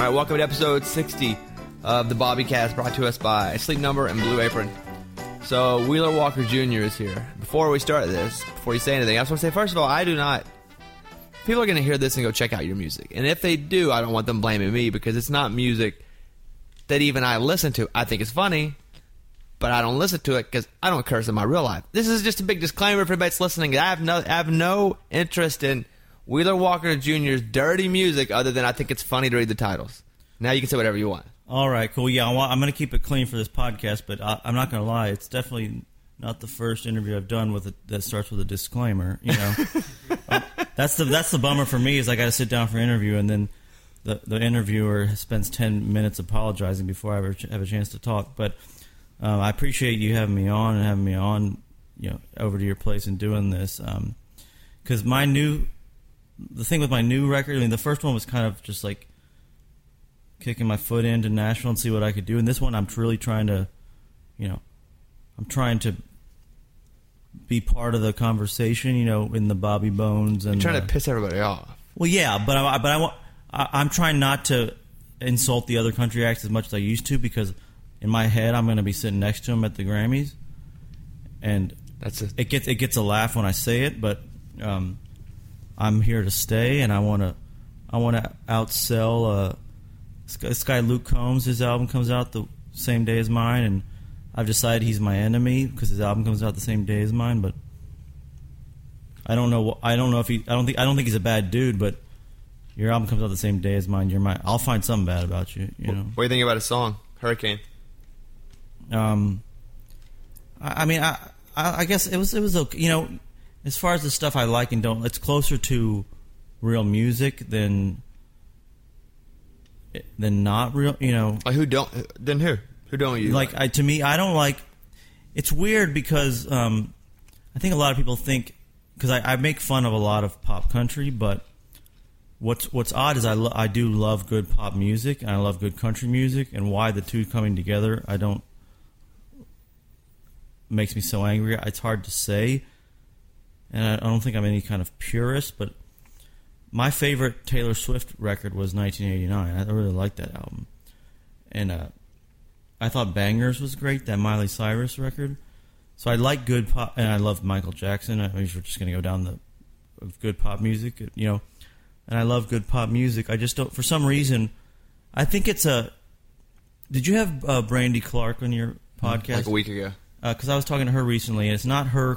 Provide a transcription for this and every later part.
All right, welcome to episode 60 of the Bobby Cast, brought to us by Sleep Number and Blue Apron. So, Wheeler Walker Jr. is here. Before we start this, before you say anything, I just want to say, first of all, I do not... People are going to hear this and go check out your music. And if they do, I don't want them blaming me, because it's not music that even I listen to. I think it's funny, but I don't listen to it because I don't curse in my real life. This is just a big disclaimer for everybody that's listening. I have no interest in Wheeler Walker Jr.'s dirty music other than I think it's funny to read the titles. Now you can say whatever you want. All right, cool. Yeah, I'm going to keep it clean for this podcast, but I'm not going to lie. It's definitely not the first interview I've done that starts with a disclaimer. You know, that's the bummer for me is I got to sit down for an interview and then the interviewer spends 10 minutes apologizing before I ever have a chance to talk. But I appreciate you having me on, you know, over to your place and doing this. Because the thing with my new record, I mean, the first one was kind of just like kicking my foot into Nashville and see what I could do. And this one, I'm really trying to, you know, be part of the conversation, you know, in the Bobby Bones. And you're trying to piss everybody off. Well, yeah, but I'm trying not to insult the other country acts as much as I used to, because in my head I'm going to be sitting next to them at the Grammys, and it gets a laugh when I say it, but I'm here to stay, and I want to outsell this guy Luke Combs. His album comes out the same day as mine, and I've decided he's my enemy because his album comes out the same day as mine. But I don't know if he. I don't think he's a bad dude, but your album comes out the same day as mine. You're mine. I'll find something bad about you. You know. What do you think about his song Hurricane? I mean, I guess it was okay. You know, as far as the stuff I like and don't, it's closer to real music than not real. You know, like who don't you like? To me, I don't like. It's weird because I think a lot of people think, because I make fun of a lot of pop country, but what's odd is I do love good pop music and I love good country music, and why the two coming together makes me so angry. It's hard to say, and I don't think I'm any kind of purist, but my favorite Taylor Swift record was 1989. I really liked that album, and I thought Bangers was great, that Miley Cyrus record. So I like good pop, and I love Michael Jackson. I mean, we're just going to go down the good pop music, you know. And I love good pop music. I just don't, for some reason, I think it's a... Did you have Brandy Clark on your podcast? Like a week ago. Because I was talking to her recently, and it's not her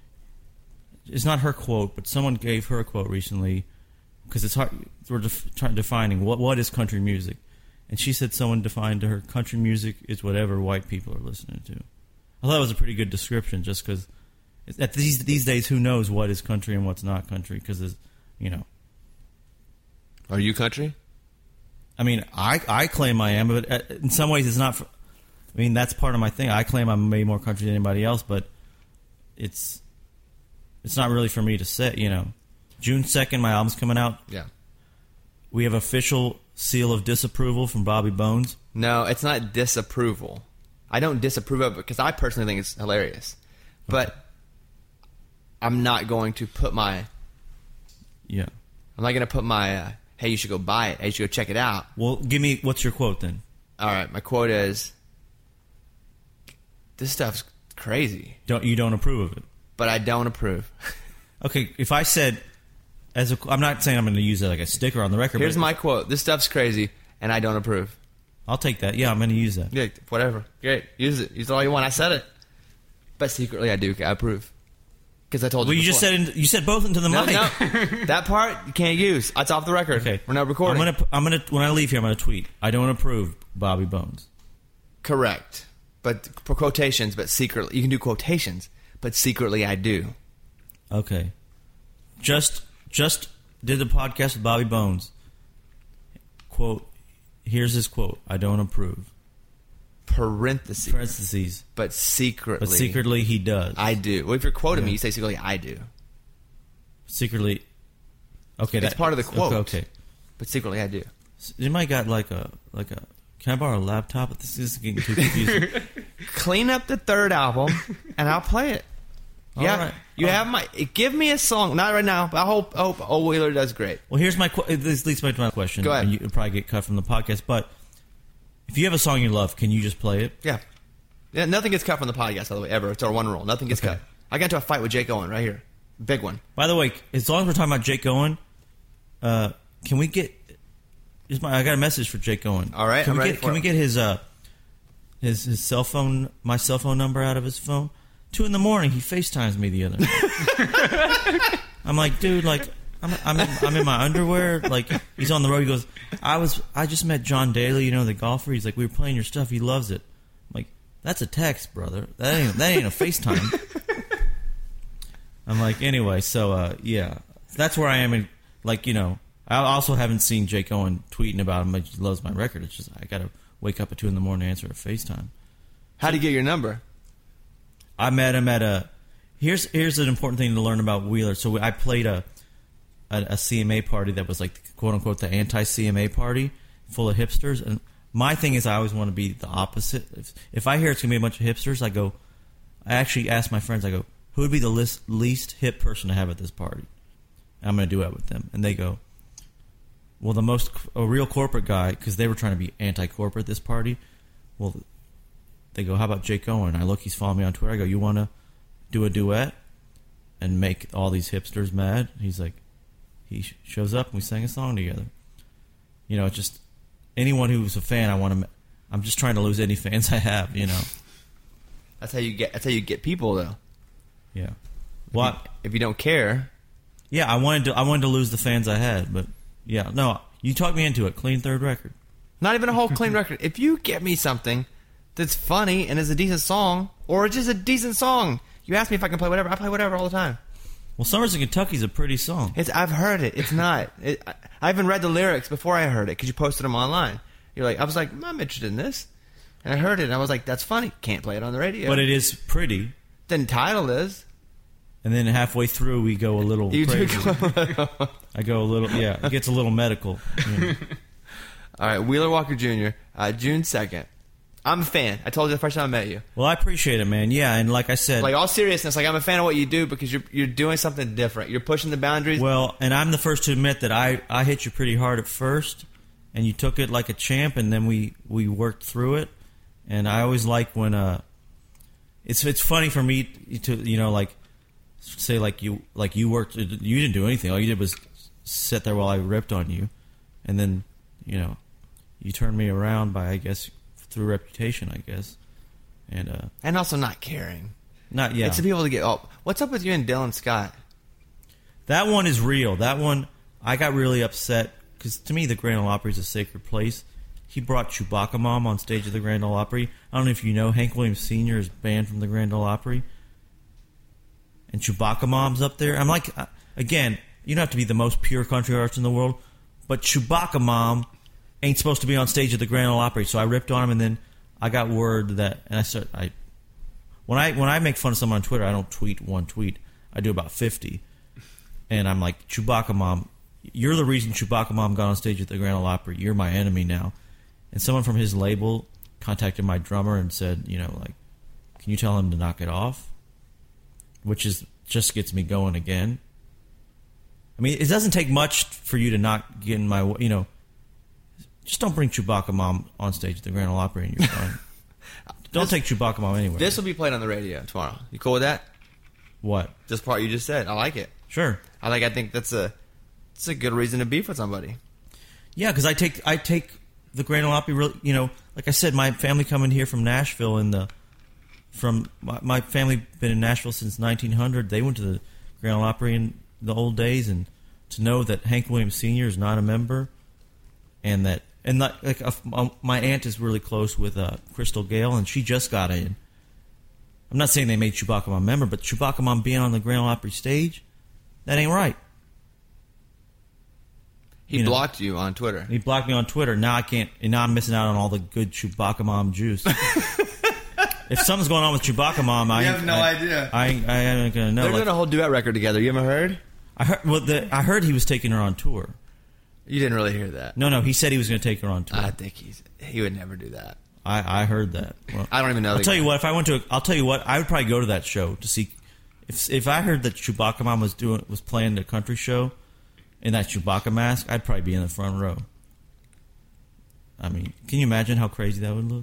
quote, but someone gave her a quote recently, because it's hard, we're defining what is country music. And she said someone defined to her, country music is whatever white people are listening to. I thought it was a pretty good description, just because at these days, who knows what is country and what's not country? Because, you know. Are you country? I mean, I claim I am, but in some ways it's not. I mean, that's part of my thing. I claim I'm maybe more country than anybody else, but it's not really for me to say, you know. June 2nd, my album's coming out. Yeah. We have official seal of disapproval from Bobby Bones. No, it's not disapproval. I don't disapprove of it because I personally think it's hilarious. But I'm not going to put my... Yeah. I'm not going to put my, hey, you should go buy it. Hey, you should go check it out. Well, what's your quote then? All right, my quote is, this stuff's crazy. You don't approve of it? But I don't approve. Okay, if I said... I'm not saying I'm going to use it like a sticker on the record. Here's my quote. This stuff's crazy, and I don't approve. I'll take that. Yeah, I'm going to use that. Yeah, whatever. Great. Use it. Use it all you want. I said it. But secretly, I do. I approve. Because I told you before. You said both into the mic. No. That part, you can't use. It's off the record. Okay. We're not recording. I'm gonna when I leave here, I'm going to tweet, I don't approve Bobby Bones. Correct. But for quotations, but secretly. You can do quotations, but secretly, I do. Okay. Just did the podcast with Bobby Bones. Quote, here's his quote. I don't approve. Parentheses. But secretly. But secretly he does. I do. Well, if you're quoting me, you say secretly I do. Secretly. Okay. It's part of the quote. Okay. But secretly I do. You might got like a... Can I borrow a laptop? This is getting too confusing. Clean up the third album, and I'll play it. Yeah, right. you have my. Give me a song. Not right now, but I hope Old Wheeler does great. Well, here's this leads me to my question. Go ahead. And you'll probably get cut from the podcast, but if you have a song you love, can you just play it? Yeah. Nothing gets cut from the podcast, by the way, ever. It's our one rule. Nothing gets cut. I got into a fight with Jake Owen right here. Big one. By the way, as long as we're talking about Jake Owen, can we get? I got a message for Jake Owen. All right, can we get his cell phone, my cell phone number out of his phone? 2 a.m, he FaceTimes me the other night. I'm like, dude, like I'm in my underwear. Like he's on the road. He goes, I just met John Daly, you know, the golfer. He's like, we were playing your stuff. He loves it. I'm like, that's a text, brother. That ain't a FaceTime. I'm like, anyway, so yeah, that's where I am. In, like, you know, I also haven't seen Jake Owen tweeting about him. He loves my record. It's just I gotta wake up at 2 a.m. to answer a FaceTime. How'd he get your number? I met him at a. Here's an important thing to learn about Wheeler. So I played a CMA party that was like quote unquote the anti-CMA party, full of hipsters. And my thing is I always want to be the opposite. If I hear it's gonna be a bunch of hipsters, I actually ask my friends. I go, who would be the least hip person to have at this party? I'm gonna do it with them, and they go, well, a real corporate guy, because they were trying to be anti-corporate this party. Well, they go, how about Jake Owen? I look, he's following me on Twitter. I go, you want to do a duet and make all these hipsters mad? He's like, he shows up and we sang a song together. You know, it's just anyone who's a fan, I'm just trying to lose any fans I have. You know, That's how you get people, though. Yeah. If you don't care. Yeah, I wanted to lose the fans I had, but yeah, no, you talked me into it. Clean third record. Not even a whole clean record. If you get me something that's funny and is a decent song, or just a decent song, you ask me if I can play whatever. I play whatever all the time. Well, Summers in Kentucky's a pretty song. I've heard it. It's not. I even read the lyrics before I heard it because you posted them online. I was like, I'm interested in this, and I heard it, and I was like, that's funny. Can't play it on the radio. But it is pretty. The title is. And then halfway through, we go a little crazy. I go a little, yeah. It gets a little medical. Yeah. All right, Wheeler Walker Jr., June 2nd. I'm a fan. I told you the first time I met you. Well, I appreciate it, man. Yeah, and like I said... Like, all seriousness, I'm a fan of what you do because you're doing something different. You're pushing the boundaries. Well, and I'm the first to admit that I hit you pretty hard at first, and you took it like a champ, and then we worked through it. And I always like when... It's funny for me to, you know, like... Say you worked, you didn't do anything. All you did was sit there while I ripped on you, and then, you know, you turned me around by, I guess, through reputation, I guess, and also not caring. Not yet. It's the people to get. Oh, what's up with you and Dylan Scott? That one is real. That one I got really upset because to me the Grand Ole Opry is a sacred place. He brought Chewbacca Mom on stage at the Grand Ole Opry. I don't know if you know, Hank Williams Sr. is banned from the Grand Ole Opry. And Chewbacca Mom's up there. I'm like, again, you don't have to be the most pure country artist in the world, but Chewbacca Mom ain't supposed to be on stage at the Grand Ole Opry. So I ripped on him, and then I got word that, and when I make fun of someone on Twitter, I don't tweet one tweet. I do about 50, and I'm like, Chewbacca Mom, you're the reason Chewbacca Mom got on stage at the Grand Ole Opry. You're my enemy now. And someone from his label contacted my drummer and said, you know, like, can you tell him to knock it off? Which just gets me going again. I mean, it doesn't take much for you to not get in my, you know, just don't bring Chewbacca Mom on stage at the Grand Ole Opry and you're fine. Don't take Chewbacca Mom anywhere. This will be played on the radio tomorrow. You cool with that? What? This part you just said. I like it. Sure. I think it's a good reason to beef with somebody. Yeah, because I take the Grand Ole Opry, really, you know, like I said, my family coming here from Nashville my family been in Nashville since 1900. They went to the Grand Ole Opry in the old days, and to know that Hank Williams Sr. is not a member, and my aunt is really close with Crystal Gale, and she just got in. I'm not saying they made Chewbacca Mom a member, but Chewbacca Mom being on the Grand Ole Opry stage, that ain't right. He blocked you on Twitter. He blocked me on Twitter. Now I can't. And now I'm missing out on all the good Chewbacca Mom juice. If something's going on with Chewbacca Mom, I have no idea. I ain't gonna know. They're doing a whole duet record together. You haven't heard? I heard he was taking her on tour. You didn't really hear that. No. He said he was going to take her on tour. I think he would never do that. I heard that. Well, I don't even know. I'll tell you what. I would probably go to that show to see if I heard that Chewbacca Mom was playing the country show in that Chewbacca mask, I'd probably be in the front row. I mean, can you imagine how crazy that would look?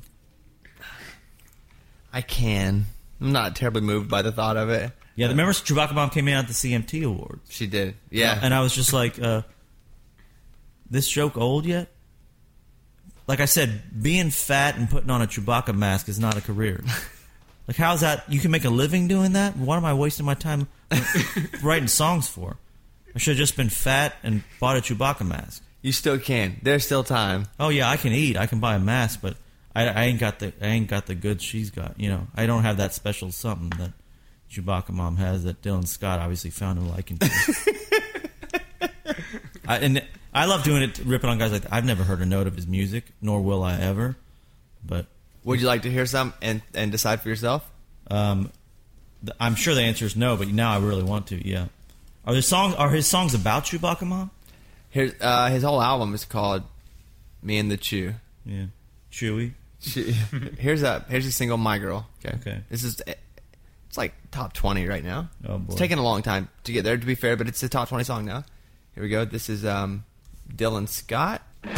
I can. I'm not terribly moved by the thought of it. Yeah, remember Chewbacca Mom came in at the CMT Awards? She did. Yeah. And I was just like, this joke old yet? Like I said, being fat and putting on a Chewbacca mask is not a career. Like, how's that? You can make a living doing that? What am I wasting my time writing songs for? I should have just been fat and bought a Chewbacca mask. You still can. There's still time. Oh yeah, I can eat. I can buy a mask, but I ain't got the goods she's got. You know, I don't have that special something that Chewbacca Mom has that Dylan Scott obviously found a liking to. And I love doing it, ripping on guys like that. I've never heard a note of his music, nor will I ever. But would you like to hear some and decide for yourself? I'm sure the answer is no, but now I really want to. Yeah, are his songs about Chewbacca Mom? His whole album is called "Me and the Chew." Yeah, Chewy. Here's a single, "My Girl." Okay. It's like top 20 right now. Oh boy, it's taken a long time to get there, to be fair, but it's a top 20 song now. Here we go. This is Dylan Scott. I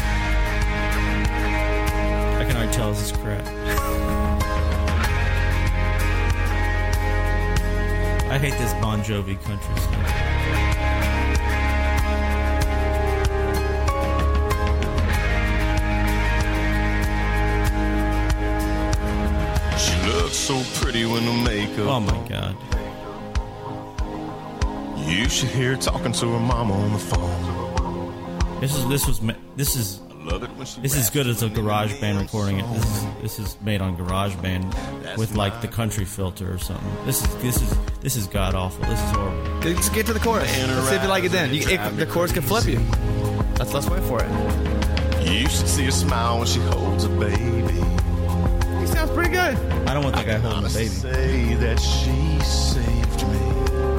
can already tell this is crap. I hate this Bon Jovi country stuff. She looks so pretty when the makeup. Oh my God. You should hear her talking to her mama on the phone. This is Love it when she this is as good as a garage band recording it. This is made on garage band with like the country filter or something. This is god awful. This is horrible. Just get to the chorus. Let's see if you like it then. The chorus can flip you. Let's wait for it. You should see her smile when she holds a baby. He sounds pretty good. I don't want that guy holding a baby. Say that she saved me,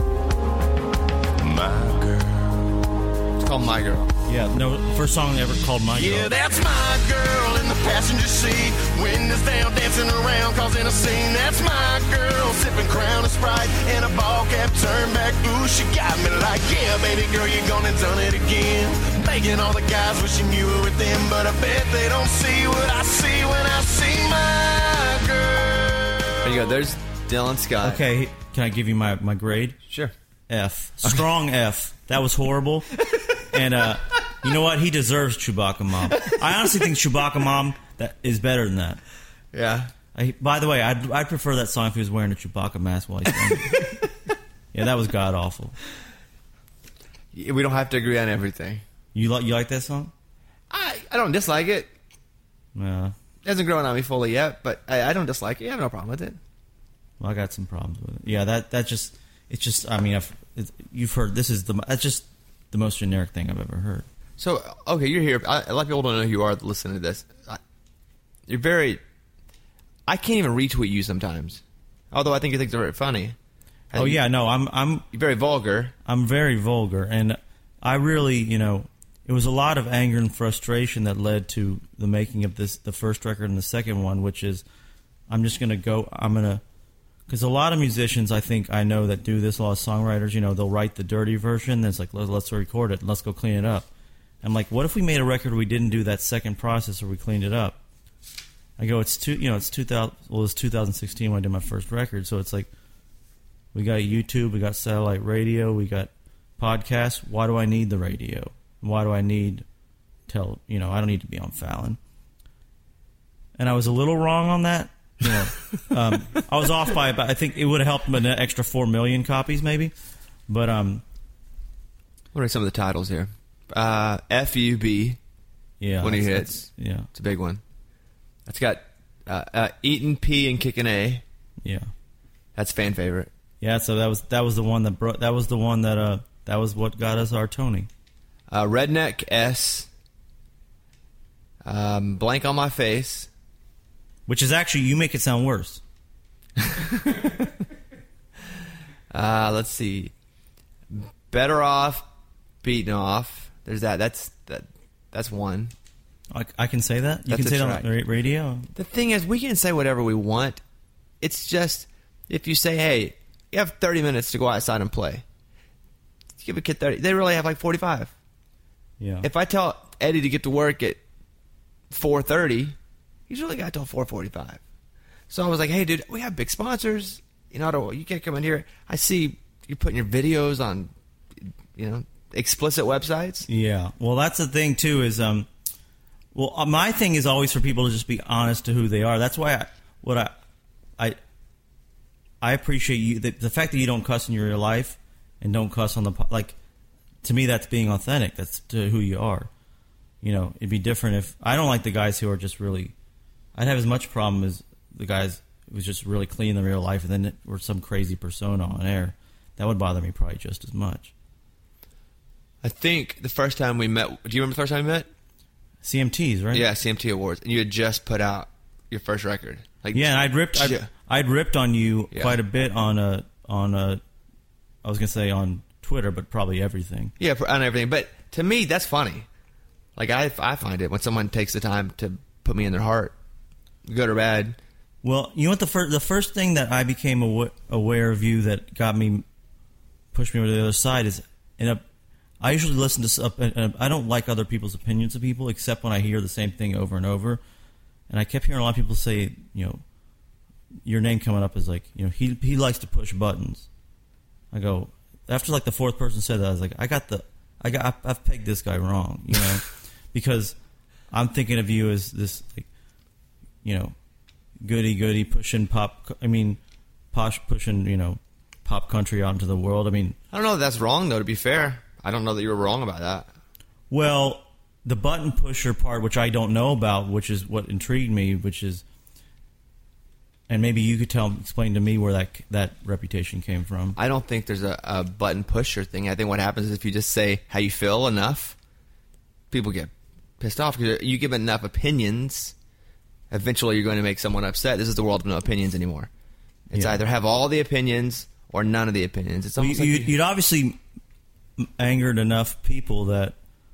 my girl. It's called "My Girl." Yeah, no, first song ever called "My Girl." Yeah, that's my girl in the passenger seat. Windows down, dancing around, causing a scene. That's my girl, sipping Crown and Sprite, and a ball cap turned back. Ooh, she got me like, yeah, baby girl, you gone and done it again. Making all the guys wishing you were with them, but I bet they don't see what I see when I see my girl. There you go. There's Dylan Scott. Okay, can I give you my grade? Sure. F. Strong F. That was horrible. And you know what? He deserves Chewbacca Mom. I honestly think Chewbacca Mom that is better than that. Yeah. By the way, I'd prefer that song if he was wearing a Chewbacca mask while he's singing. Yeah, that was god awful. We don't have to agree on everything. You like that song? I don't dislike it. Yeah. It hasn't grown on me fully yet, but I don't dislike it. I have no problem with it. Well, I got some problems with it. Yeah, it's just. I mean, you've heard that's just the most generic thing I've ever heard. So, okay, you're here. A lot of people don't know who you are listening to this. You're very... I can't even retweet you sometimes. Although I think you think they're very funny. Oh, yeah, no, I'm... You're very vulgar. I'm very vulgar, and I really, it was a lot of anger and frustration that led to the making of the first record and the second one, which is, because a lot of musicians, I think I know that do this, a lot of songwriters, they'll write the dirty version, then it's like, let's record it, let's go clean it up. I'm like, what if we made a record where we didn't do that second process where we cleaned it up? I go, it's 2016 when I did my first record, so it's like, we got YouTube, we got satellite radio, we got podcasts. Why do I need the radio? Why do I need I don't need to be on Fallon. And I was a little wrong on that. I was off by about, I think it would have helped an extra 4 million copies maybe. But what are some of the titles here? FUB. Yeah. When he hits. Yeah. It's a big one. That's got Eatin' P and Kickin' A. Yeah. That's fan favorite. Yeah, so that was the one that was what got us our Tony. Redneck S. Blank on My Face. Which is actually, you make it sound worse. Let's see. Better Off, Beaten Off. There's that. That's one. I can say that? You can say that on the radio? The thing is, we can say whatever we want. It's just, if you say, hey, you have 30 minutes to go outside and play. You give a kid 30. They really have like 45. Yeah. If I tell Eddie to get to work at 4:30, he's really got till 4:45. So I was like, hey, dude, we have big sponsors. You can't come in here. I see you're putting your videos on, explicit websites. Yeah. Well, that's the thing, too, is, my thing is always for people to just be honest to who they are. That's why I appreciate you, the fact that you don't cuss in your real life and don't cuss on the, like, to me, that's being authentic. That's to who you are. It'd be different if, I don't like the guys who are just really, I'd have as much problem as the guys who was just really clean in real life and then were some crazy persona on air. That would bother me probably just as much. I think the first time we met, do you remember the first time we met? CMTs, right? Yeah, CMT Awards. And you had just put out your first record. And I'd ripped on you quite a bit on Twitter, but probably everything. Yeah, on everything. But to me, that's funny. Like, I find it when someone takes the time to put me in their heart, good or bad. Well, you know what? The first thing that I became aware of you that pushed me over to the other side is, I usually listen to, I don't like other people's opinions of people, except when I hear the same thing over and over. And I kept hearing a lot of people say, your name coming up is like, he likes to push buttons. I go, after like the fourth person said that, I was like, I've pegged this guy wrong, because I'm thinking of you as this, like, goody pushing pushing, pop country out into the world. I mean, I don't know if that's wrong, though, to be fair. I don't know that you were wrong about that. Well, the button pusher part, which I don't know about, which is what intrigued me, and maybe you could explain to me where that reputation came from. I don't think there's a button pusher thing. I think what happens is if you just say how you feel enough, people get pissed off because you give enough opinions. Eventually, you're going to make someone upset. This is the world of no opinions anymore. It's either have all the opinions or none of the opinions. It's almost you'd obviously angered enough people that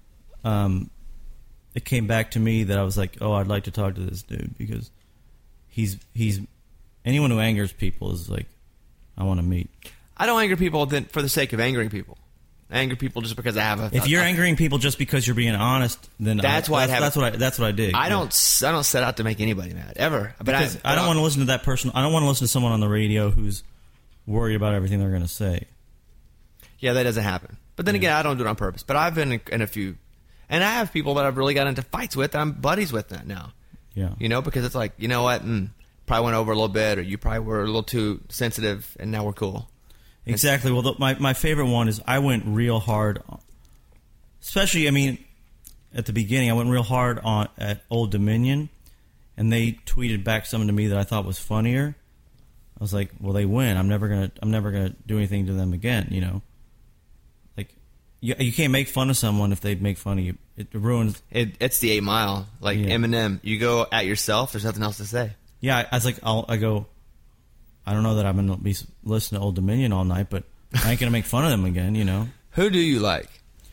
it came back to me that I was like, oh, I'd like to talk to this dude because he's anyone who angers people is like, I want to meet. I don't anger people for the sake of angering people. I anger people just because I have If you're angering people just because you're being honest, then that's what I dig. I don't set out to make anybody mad ever. But I don't want to listen to that person. I don't want to listen to someone on the radio who's worried about everything they're going to say. Yeah, that doesn't happen. But then again, I don't do it on purpose. But I've been in a few, and I have people that I've really got into fights with. I'm buddies with that now. Yeah. Because it's like, you know what? Probably went over a little bit, or you probably were a little too sensitive, and now we're cool. Exactly. Well, my favorite one is I went real hard, especially, at the beginning, I went real hard at Old Dominion, and they tweeted back something to me that I thought was funnier. I was like, well, they win. I'm never gonna do anything to them again. Like, you can't make fun of someone if they make fun of you. It ruins. It's the 8 Mile, like Eminem. You go at yourself. There's nothing else to say. Yeah, I was like, I don't know that I'm going to be listening to Old Dominion all night, but I ain't going to make fun of them again, Who do you like?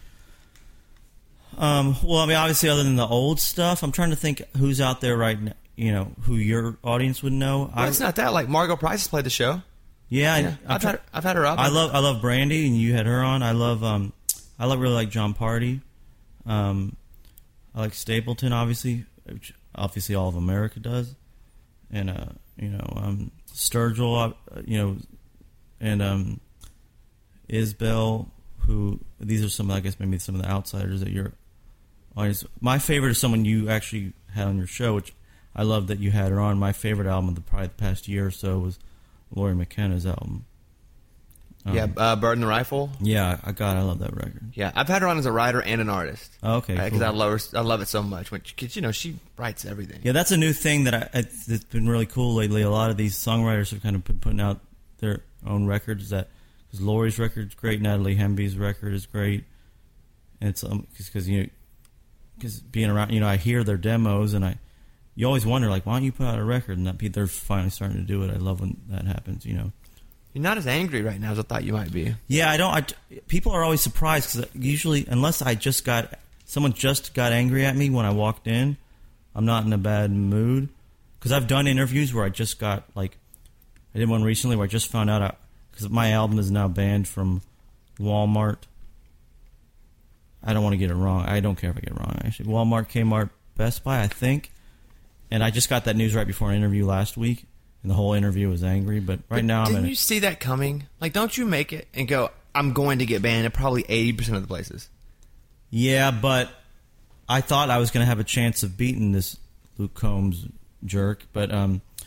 Well, obviously, other than the old stuff, I'm trying to think who's out there right now, who your audience would know. Well, it's not that. Like, Margot Price has played the show. Yeah. I've had her up. I love Brandy, and you had her on. I really like John Party. I like Stapleton, obviously, which obviously all of America does. And, Sturgill, and Isbell, who these are some, I guess, maybe some of the outsiders that your audience. My favorite is someone you actually had on your show, which I love that you had her on. My favorite album of probably the past year or so was Laurie McKenna's album. Bird and the Rifle. Yeah, I love that record. Yeah, I've had her on as a writer and an artist. Okay, because cool. I love it so much. Because she writes everything. Yeah, that's a new thing that's been really cool lately. A lot of these songwriters have kind of been putting out their own records. Because Laurie's record's great, Natalie Hemby's record is great, and it's because being around, I hear their demos and you always wonder like, why don't you put out a record? And they're finally starting to do it. I love when that happens. You're not as angry right now as I thought you might be. Yeah, people are always surprised because usually, unless someone just got angry at me when I walked in, I'm not in a bad mood. Because I've done interviews where I just got I did one recently where I just found out because my album is now banned from Walmart. I don't want to get it wrong. I don't care if I get it wrong, actually. Walmart, Kmart, Best Buy, I think. And I just got that news right before an interview last week, and the whole interview was angry. But now didn't you see that coming? Like, don't you make it and go, I'm going to get banned at probably 80% of the places. Yeah, but I thought I was going to have a chance of beating this Luke Combs jerk, but I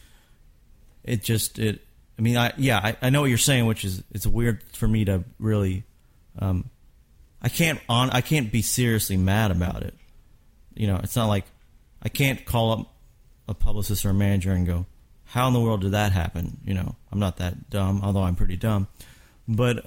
know what you're saying, which is it's weird for me to really I can't be seriously mad about it. You know, it's not like I can't call up a publicist or a manager and go, how in the world did that happen? You know, I'm not that dumb, although I'm pretty dumb. But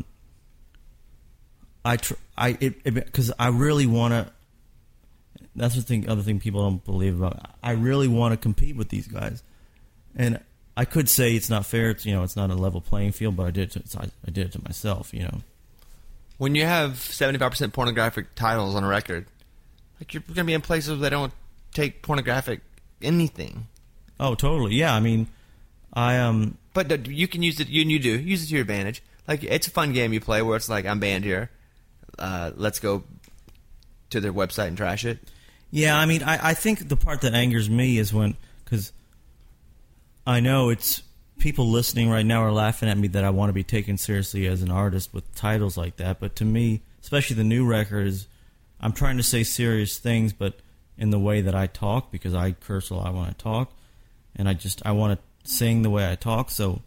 because I really want to. That's the other thing people don't believe about. I really want to compete with these guys, and I could say it's not fair. It's it's not a level playing field, but I did it to myself. You know, when you have 75% pornographic titles on a record, like you're going to be in places where they don't take pornographic anything. Oh, totally. Yeah, I mean, But you can use it. You do use it to your advantage. Like it's a fun game you play where it's like I'm banned here. Let's go to their website and trash it. Yeah, I mean, I think the part that angers me is because I know it's people listening right now are laughing at me that I want to be taken seriously as an artist with titles like that. But to me, especially the new record, I'm trying to say serious things, but in the way that I talk, because I curse a lot when I talk, and I want to sing the way I talk. So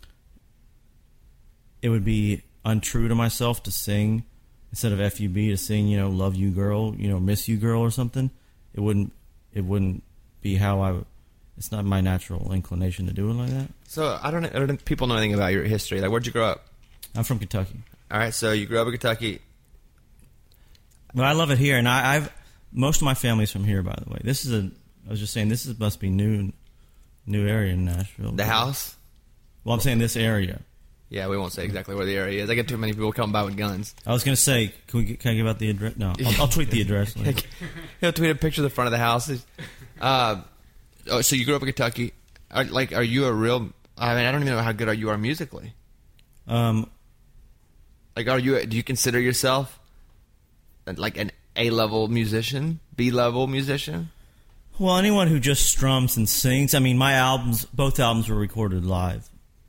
it would be untrue to myself to sing. Instead of FUB to sing, love you girl, miss you girl or something, it wouldn't be how it's not my natural inclination to do it like that. So I don't think people know anything about your history. Like, where'd you grow up? I'm from Kentucky. All right, so you grew up in Kentucky. But I love it here, and I've most of my family's from here, by the way. I was just saying, must be new area in Nashville. The house? Well, I'm saying this area. Yeah, we won't say exactly where the area is. I get too many people coming by with guns. I was going to say, can I give out the address? No, I'll tweet the address later. He'll tweet a picture of the front of the house. So you grew up in Kentucky. Are you a real... I mean, I don't even know how good you are musically. Do you consider yourself like an A-level musician? B-level musician? Well, anyone who just strums and sings. I mean, both albums were recorded live.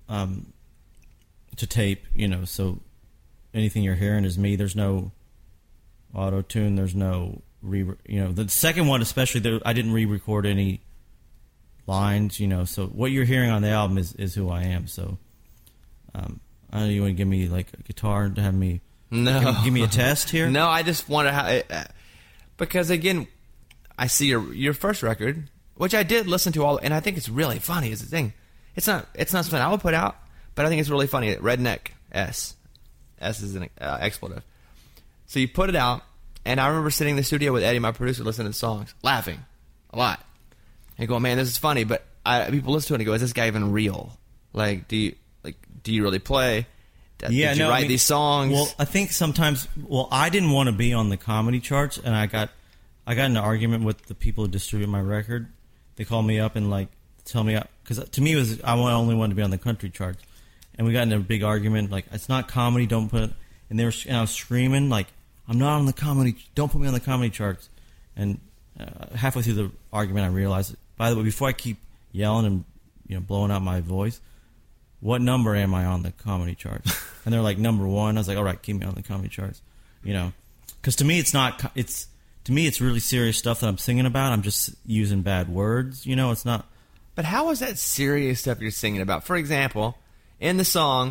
To tape, so anything you're hearing is me. There's no auto-tune. There's no the second one especially, I didn't re-record any lines, so what you're hearing on the album is who I am. So I don't know, you want to give me like a guitar to have me give me a test here? No, I just want to because again, I see your first record, which I did listen to and I think it's really funny is the thing. It's not something I would put out, but I think it's really funny. Redneck S is an expletive. So you put it out, and I remember sitting in the studio with Eddie, my producer, listening to the songs, laughing a lot, and going, "Man, this is funny." But people listen to it and go, "Is this guy even real? Like, do you really play? Did you write these songs?" Well, I think sometimes. Well, I didn't want to be on the comedy charts, and I got in an argument with the people who distribute my record. They called me up and tell me, because to me I only wanted to be on the country charts. And we got in a big argument, like, it's not comedy, don't put it. And I was screaming, like, I'm not on the comedy, don't put me on the comedy charts. And halfway through the argument, I realized, by the way, before I keep yelling and blowing out my voice, what number am I on the comedy charts? And they're like, number 1. I was like, all right, keep me on the comedy charts. Because to me, it's really serious stuff that I'm singing about. I'm just using bad words, it's not. But how is that serious stuff you're singing about? For example, in the song,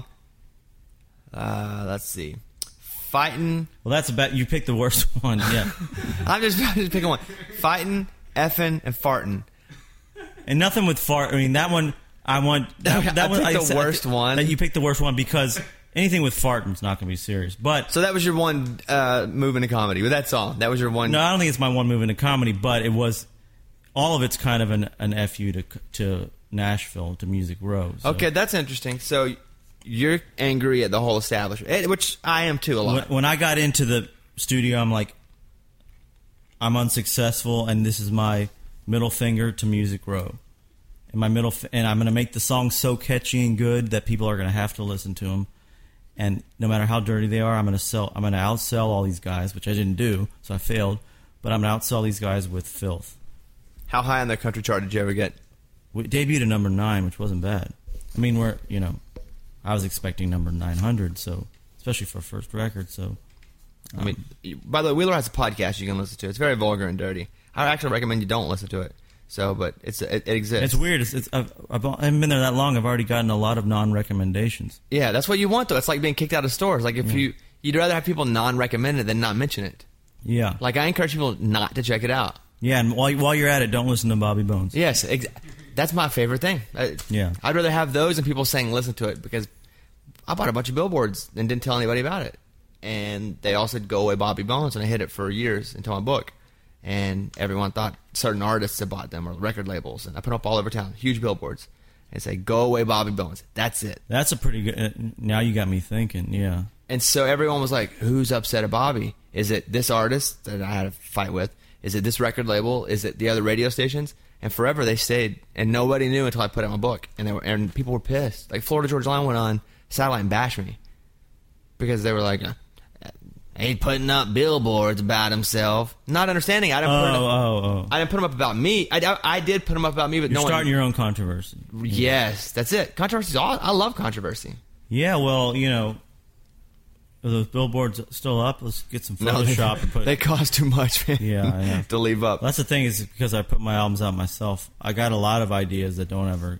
let's see, fighting. Well, that's you picked the worst one. Yeah, I'm just picking one. Fighting, effing, and farting. And nothing with fart. I mean, that one. I want that one. The worst one. That you picked the worst one because anything with farting is not going to be serious. But so that was your one move into comedy with that song. That was your one. No, I don't think it's my one move into comedy, but it was. All of it's kind of an FU to Nashville, to Music Row. So. Okay, that's interesting. So you're angry at the whole establishment, which I am too a lot. When I got into the studio, I'm like, I'm unsuccessful, and this is my middle finger to Music Row. and and I'm going to make the song so catchy and good that people are going to have to listen to them. And no matter how dirty they are, I'm going to outsell all these guys, which I didn't do, so I failed. But I'm going to outsell these guys with filth. How high on the country chart did you ever get? We debuted at number 9, which wasn't bad. I mean, I was expecting number 900, so especially for a first record. So, I mean, by the way, Wheeler has a podcast you can listen to. It's very vulgar and dirty. I actually recommend you don't listen to it. So, but it exists. It's weird. I haven't been there that long. I've already gotten a lot of non-recommendations. Yeah, that's what you want, though. It's like being kicked out of stores. Like if you'd rather have people non-recommend it than not mention it. Yeah. Like I encourage people not to check it out. Yeah, and while you're at it, don't listen to Bobby Bones. Yes, that's my favorite thing. Yeah. I'd rather have those than people saying listen to it, because I bought a bunch of billboards and didn't tell anybody about it. And they all said, go away Bobby Bones, and I hid it for years until my book. And everyone thought certain artists had bought them, or record labels. And I put up all over town, huge billboards, and say, go away Bobby Bones. That's it. That's a pretty good... now you got me thinking, yeah. And so everyone was like, who's upset at Bobby? Is it this artist that I had a fight with? Is it this record label? Is it the other radio stations? And forever they stayed, and nobody knew until I put out my book. And people were pissed. Like Florida Georgia Line went on satellite and bashed me because they were like, he's putting up billboards about himself, not understanding. I didn't put them up about me. I did put them up about me, but you're starting your own controversy. Yes, that's it. Controversy. I love controversy. Yeah, well, are those billboards still up? Let's get some Photoshop and put. They cost too much, man. Yeah, to leave up. That's the thing, is because I put my albums out myself. I got a lot of ideas that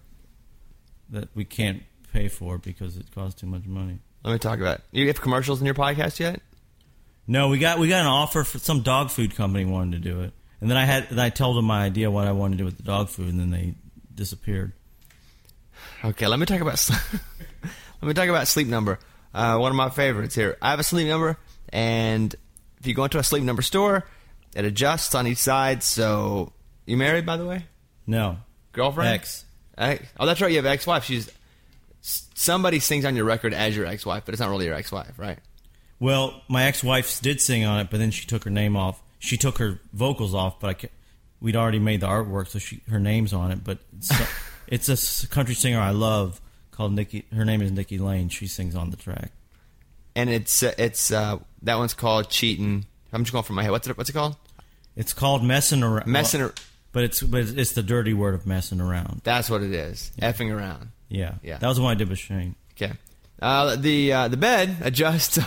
we can't pay for because it costs too much money. Let me talk about it. You have commercials in your podcast yet? No, we got an offer for some dog food company wanted to do it, and then I told them my idea what I wanted to do with the dog food, and then they disappeared. Okay, let me talk about Sleep Number. One of my favorites here. I have a Sleep Number, and if you go into a Sleep Number store, it adjusts on each side. So, you married, by the way? No. Girlfriend? Ex. Oh, that's right. You have an ex-wife. Somebody sings on your record as your ex-wife, but it's not really your ex-wife, right? Well, my ex-wife did sing on it, but then she took her name off. She took her vocals off, but we'd already made the artwork, so her name's on it. But it's a country singer I love called Nikki. Her name is Nikki Lane. She sings on the track, and it's that one's called Cheatin'. I'm just going from my head. What's it called? It's called Messing Around. But it's the dirty word of messing around. That's what it is. Yeah. Effing around. Yeah. That was the one I did with Shane. Okay. The bed adjusts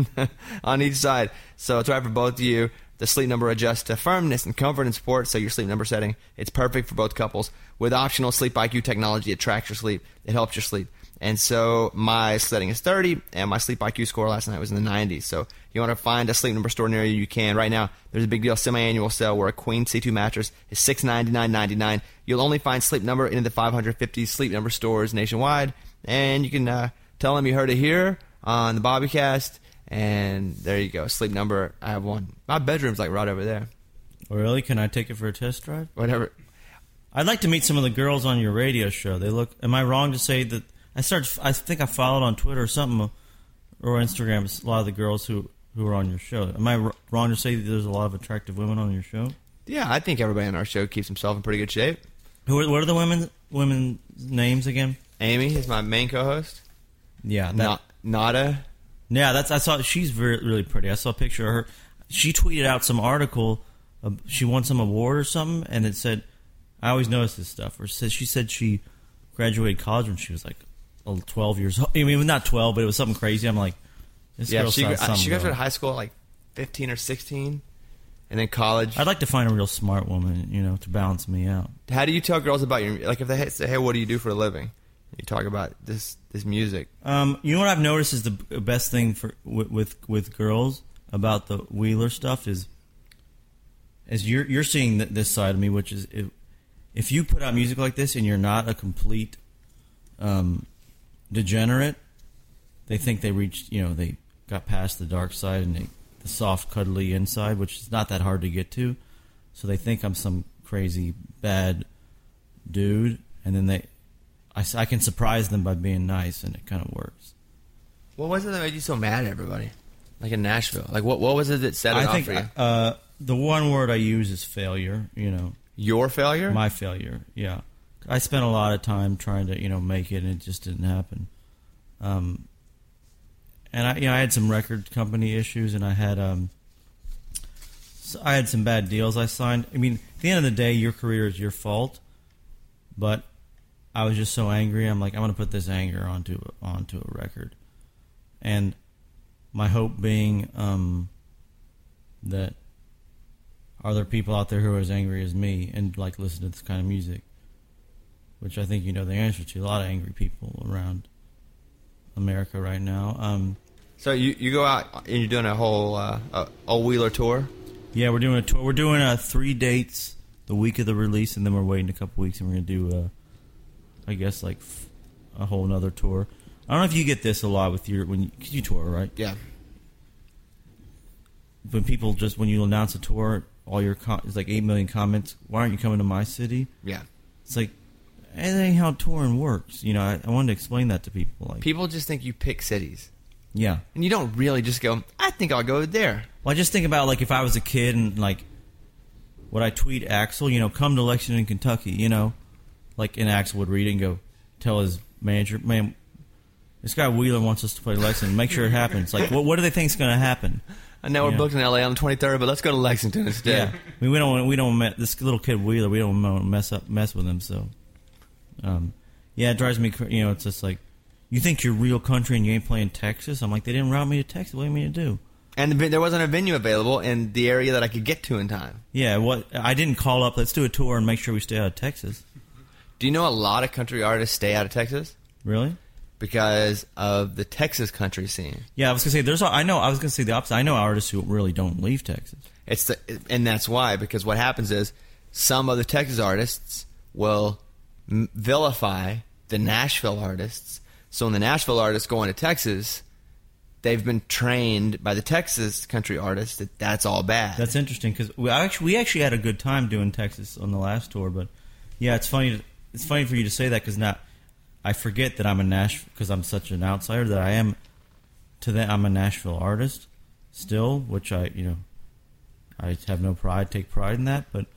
on each side, so it's right for both of you. The Sleep Number adjusts to firmness and comfort and support, so your Sleep Number setting, it's perfect for both couples. With optional Sleep IQ technology, it tracks your sleep. It helps your sleep. And so my setting is 30, and my Sleep IQ score last night was in the 90s. So you want to find a Sleep Number store near you, you can. Right now, there's a big deal semi-annual sale where a Queen C2 mattress is $699.99. You'll only find Sleep Number in the 550 Sleep Number stores nationwide, and you can tell them you heard it here on the Bobbycast, and there you go. Sleep Number, I have one. My bedroom's like right over there. Oh, really? Can I take it for a test drive? Whatever. I'd like to meet some of the girls on your radio show. Am I wrong to say that I think I followed on Twitter or something, or Instagram, a lot of the girls who are on your show. Am I wrong to say that there's a lot of attractive women on your show? Yeah, I think everybody on our show keeps himself in pretty good shape. What are the women's names again? Amy is my main co-host. Yeah, Nada. Yeah, I saw. She's really pretty. I saw a picture of her. She tweeted out some article. She won some award or something, and it said, I always notice this stuff. Or she said she graduated college when she was like 12 years old. I mean, not 12, but it was something crazy. I'm like, this girl sounds something. She graduated high school at like 15 or 16, and then college. I'd like to find a real smart woman, to balance me out. How do you tell girls about your, like if they say, hey, what do you do for a living? You talk about this music. You know what I've noticed is the best thing with girls about the Wheeler stuff is you're seeing this side of me, which is if you put out music like this and you're not a complete degenerate, they think they reached, they got past the dark side and the soft, cuddly inside, which is not that hard to get to. So they think I'm some crazy bad dude, and then I can surprise them by being nice, and it kind of works. What was it that made you so mad at everybody? Like in Nashville? Like what was it that set it off for you? The one word I use is failure, Your failure? My failure, yeah. I spent a lot of time trying to make it, and it just didn't happen. And I had some record company issues, and I had some bad deals I signed. I mean, at the end of the day, your career is your fault, but I was just so angry. I'm like, I'm going to put this anger onto a record, and my hope being that are there people out there who are as angry as me and like listen to this kind of music, which I think you know the answer to. A lot of angry people around America right now. So you go out and you're doing a whole Wheeler tour? Yeah, we're doing a tour. We're doing 3 dates the week of the release, and then we're waiting a couple weeks, and we're going to do, I guess, like a whole nother tour. I don't know if you get this a lot with because you tour, right? Yeah. When people when you announce a tour, it's like 8 million comments. Why aren't you coming to my city? Yeah. It's like, that ain't how touring works. I wanted to explain that to people. Like, people just think you pick cities. Yeah. And you don't really just go, I think I'll go there. Well, I just think about, like, if I was a kid and, like, would I tweet Axl, come to Lexington, Kentucky, Like, and Axl would read it and go, tell his manager, man, this guy Wheeler wants us to play Lexington. Make sure it happens. Like, what do they think is going to happen? I know we're booked in L.A. on the 23rd, but let's go to Lexington instead. Yeah. I mean, we don't this little kid Wheeler, we don't want to mess with him, so. Yeah, it drives me crazy. It's just like, you think you're real country and you ain't playing Texas? I'm like, they didn't route me to Texas. What do you mean to do? And there wasn't a venue available in the area that I could get to in time. Yeah, I didn't call up, let's do a tour and make sure we stay out of Texas. Do you know a lot of country artists stay out of Texas? Really? Because of the Texas country scene. Yeah, I was going to say, I was going to say the opposite. I know artists who really don't leave Texas. And that's why, because what happens is some of the Texas artists will vilify the Nashville artists. So when the Nashville artists go into Texas, they've been trained by the Texas country artists that's all bad. That's interesting because we actually had a good time doing Texas on the last tour. But yeah, it's funny. It's funny for you to say that because now I forget that I'm a Nashville because I'm such an outsider that I am. I'm a Nashville artist still, which I have no pride. Take pride in that, but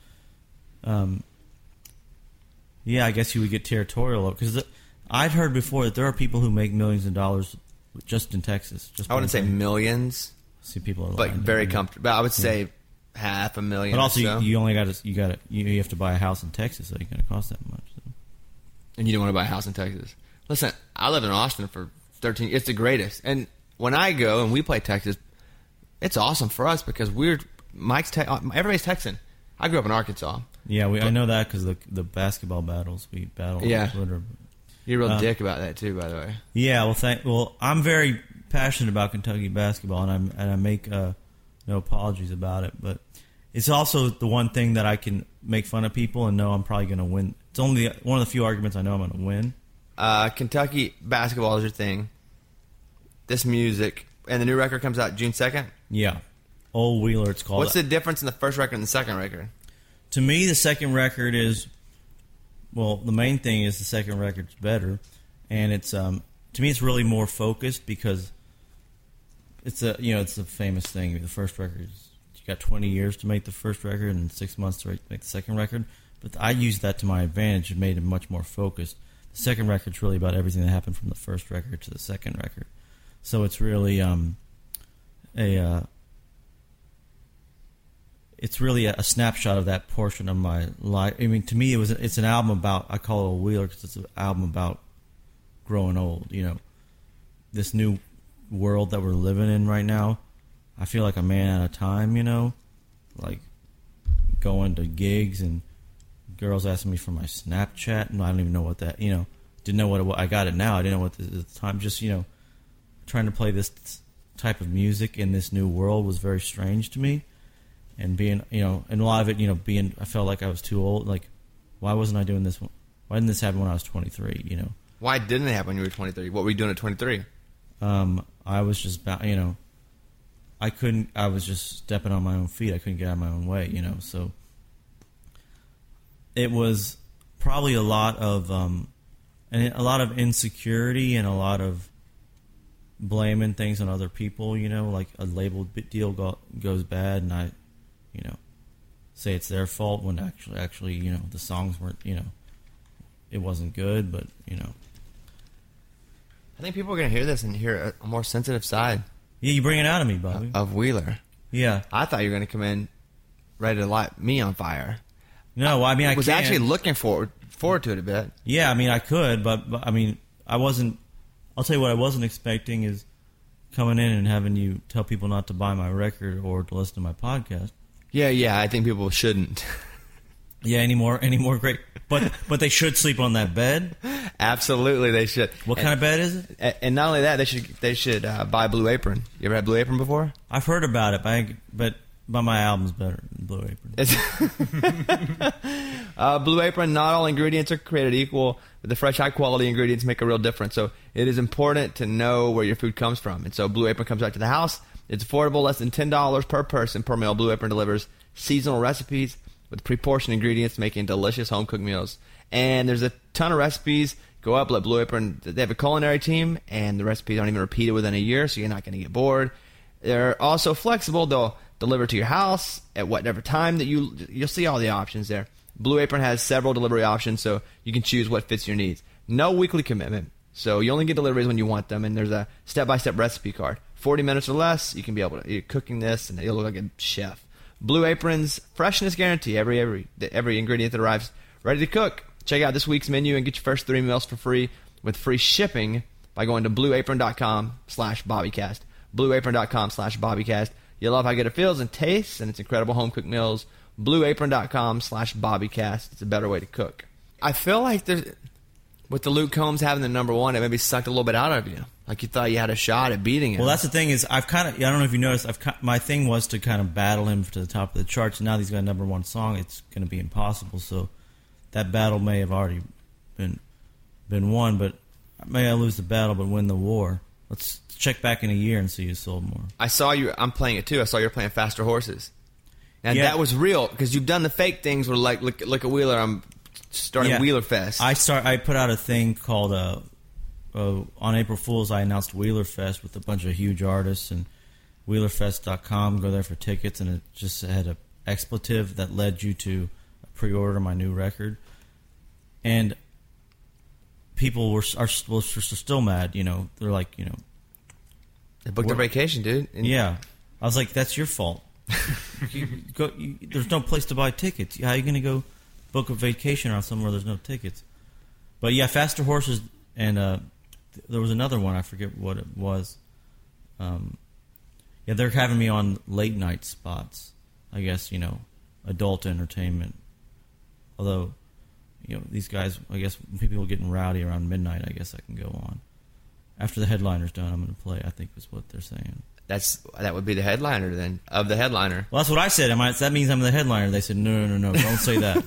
yeah, I guess you would get territorial because I'd heard before that there are people who make millions of dollars just in Texas. I wouldn't say millions. See, people are but very comfortable. But I would say $500,000. But also, so. you only you have to buy a house in Texas, so it's going to cost that much. So. And you don't want to buy a house in Texas. Listen, I lived in Austin for 13 years. It's the greatest. And when I go and we play Texas, it's awesome for us because everybody's Texan. I grew up in Arkansas. Yeah, I know that because the basketball battles we battle on Twitter. You're a real dick about that too, by the way. Yeah, well, I'm very passionate about Kentucky basketball, and I make no apologies about it. But it's also the one thing that I can make fun of people and know I'm probably going to win. It's only one of the few arguments I know I'm going to win. Kentucky basketball is your thing. This music, and the new record comes out June 2nd? Yeah. Old Wheeler, it's called. What's the difference in the first record and the second record? To me, the second record is, well, the main thing is the second record's better, and it's to me it's really more focused because it's a famous thing. The first record is you got 20 years to make the first record and 6 months to make the second record. But I used that to my advantage and made it much more focused. The second record's really about everything that happened from the first record to the second record. So it's really it's really a snapshot of that portion of my life. I mean, to me, it's an album about, I call it a Wheeler because it's an album about growing old. This new world that we're living in right now, I feel like a man out of time. Like going to gigs and girls asking me for my Snapchat, and I don't even know what that. Didn't know what I got it now. I didn't know what at the time. Just trying to play this type of music in this new world was very strange to me. And being, and a lot of it, I felt like I was too old. Like, why wasn't I doing this? Why didn't this happen when I was 23? Why didn't it happen when you were 23? What were you doing at 23? I was just, I couldn't. I was just stepping on my own feet. I couldn't get out of my own way. So it was probably a lot of, insecurity and a lot of blaming things on other people. Like a label deal goes bad, and I. Say it's their fault when actually, the songs weren't, it wasn't good, but I think people are going to hear this and hear a more sensitive side Yeah, you bring it out of me, Bobby. of Wheeler. Yeah. I thought you were going to come in ready to light me on fire. No, well, I mean, I was can't. actually looking forward to it a bit. Yeah, I mean, I could, but I mean, I wasn't. I'll tell you what I wasn't expecting is coming in and having you tell people not to buy my record or to listen to my podcast. Yeah, I think people shouldn't. Yeah, any more great. But they should sleep on that bed. Absolutely, they should. What kind of bed is it? And not only that, they should buy Blue Apron. You ever had Blue Apron before? I've heard about it, but my album's better than Blue Apron. Blue Apron, not all ingredients are created equal, but the fresh, high-quality ingredients make a real difference. So it is important to know where your food comes from. And so Blue Apron comes right to the house. It's affordable, less than $10 per person per meal. Blue Apron delivers seasonal recipes with pre-portioned ingredients, making delicious home-cooked meals. And there's a ton of recipes. Go up, let Blue Apron. They have a culinary team, and the recipes aren't even repeated within a year, so you're not going to get bored. They're also flexible. They'll deliver to your house at whatever time that you'll see all the options there. Blue Apron has several delivery options, so you can choose what fits your needs. No weekly commitment, so you only get deliveries when you want them, and there's a step-by-step recipe card. 40 minutes or less, you can be able to you're cooking this, and you'll look like a chef. Blue Apron's freshness guarantee. Every ingredient that arrives ready to cook. Check out this week's menu and get your first 3 meals for free with free shipping by going to blueapron.com/bobbycast. Blueapron.com/bobbycast. You'll love how good it feels and tastes, and it's incredible home-cooked meals. Blueapron.com/bobbycast. It's a better way to cook. I feel like with the Luke Combs having the number one, it maybe sucked a little bit out of you. Like you thought you had a shot at beating him. Well, that's the thing is I don't know if you noticed, my thing was to kind of battle him to the top of the charts. Now that he's got a number one song, it's going to be impossible. So that battle may have already been won, but may I lose the battle but win the war. Let's check back in a year and see who sold more. I saw you. I'm playing it too. I saw you were playing Faster Horses. And Yeah. that was real because you've done the fake things where like look at Wheeler. I'm starting Wheeler Fest. I put out a thing called on April Fool's. I announced Wheeler Fest with a bunch of huge artists and WheelerFest.com. Go there for tickets, and it just had an expletive that led you to pre-order my new record. And people are still mad. They're like, They booked their vacation, dude. And yeah. I was like, that's your fault. There's no place to buy tickets. How are you going to go book a vacation around somewhere there's no tickets? But yeah, Faster Horses, and there was another one. I forget what it was. Yeah, they're having me on late night spots. I guess, adult entertainment. Although, these guys, I guess when people are getting rowdy around midnight, I guess I can go on. After the headliner's done, I'm going to play, I think is what they're saying. That would be the headliner then, of the headliner. Well, that's what I said. That means I'm the headliner. They said, no, don't say that.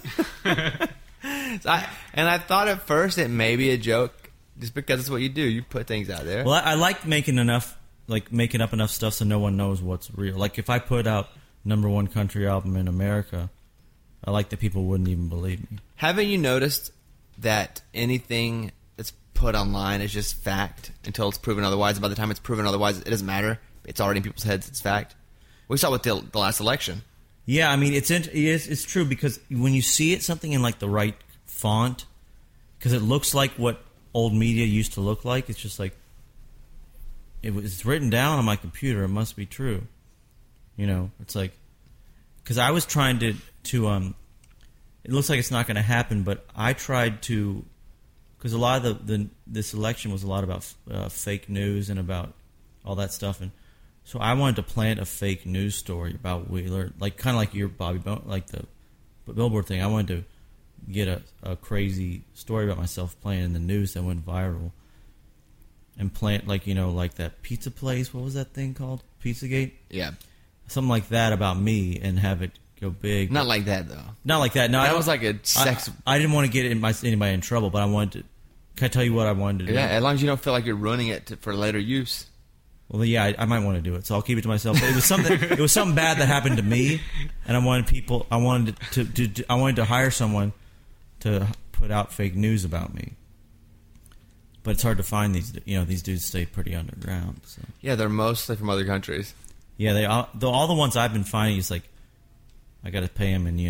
I thought at first it may be a joke, just because it's what you do. You put things out there. Well, I like making up enough stuff so no one knows what's real. Like if I put out number one country album in America, I like that people wouldn't even believe me. Haven't you noticed that anything that's put online is just fact until it's proven otherwise? By the time it's proven otherwise, it doesn't matter. It's already in people's heads. It's fact. We saw it with the last election. Yeah, I mean, it's true because when you see something in like the right font, because it looks like what old media used to look like. It's just like it's written down on my computer. It must be true. It's like because I was trying to it looks like it's not going to happen, but I tried to because a lot of this election was a lot about fake news and about all that stuff, and so I wanted to plant a fake news story about Wheeler, like kind of like your Bobby, like the Billboard thing. I wanted to get a crazy story about myself playing in the news that went viral, and plant like that pizza place. What was that thing called? Pizzagate. Yeah, something like that about me, and have it go big. Not like that though. Not like that. No, that was like a sex. I didn't want to get anybody in trouble, but I wanted to. Can I tell you what I wanted to do? Yeah, as long as you don't feel like you're ruining it for later use. Well, yeah, I might want to do it, so I'll keep it to myself. But it was something. It was something bad that happened to me, and I wanted to hire someone to put out fake news about me. But it's hard to find these. These dudes stay pretty underground. So. Yeah, they're mostly from other countries. Yeah, all the ones I've been finding is like, I got to pay them in